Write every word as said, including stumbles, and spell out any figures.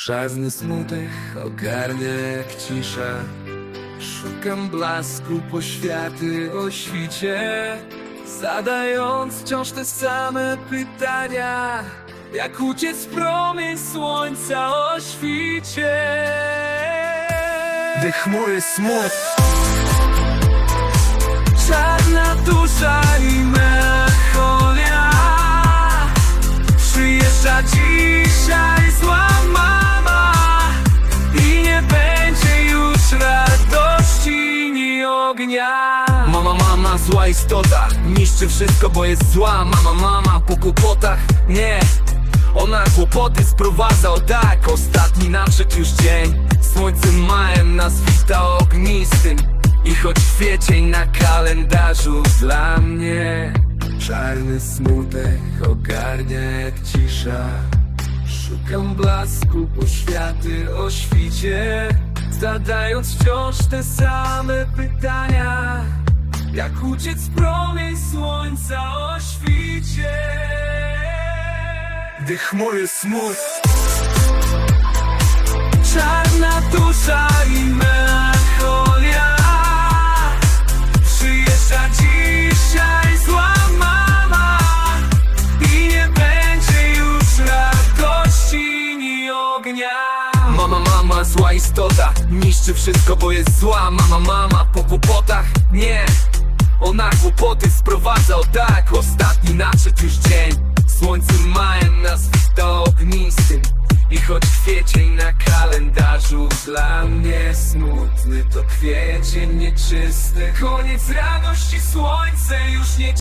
Czarny smutek ogarnia jak cisza. Szukam blasku poświaty o świcie, zadając wciąż te same pytania. Jak uciec w promień słońca o świcie. Gdy chmury smut, czarna dusza i melancholia. Przyjeżdża dzisiaj zła mama i nie będzie już radości ni ognia. Mama, mama, zła istota, niszczy wszystko, bo jest zła. Mama, mama, po kłopotach, nie. Ona kłopoty sprowadza, o tak. Ostatni nadszedł już dzień, słońcem majem nas wita ognistym. I choć kwiecień na kalendarzu dla mnie, czarny smutek ogarnia jak cisza. Szukam blasku poświaty o świcie, zadając wciąż te same pytania. Jak uciec w promień słońca o świcie. Gdy chmury smut, czarna dusza i melancholia. Przyjeżdża dzisiaj zła mama i nie będzie już radości ni ognia. Mama, mama, zła istota, niszczy wszystko, bo jest zła. Mama, mama, po kłopotach, nie. Ona kłopoty sprowadza, o tak. Ostatni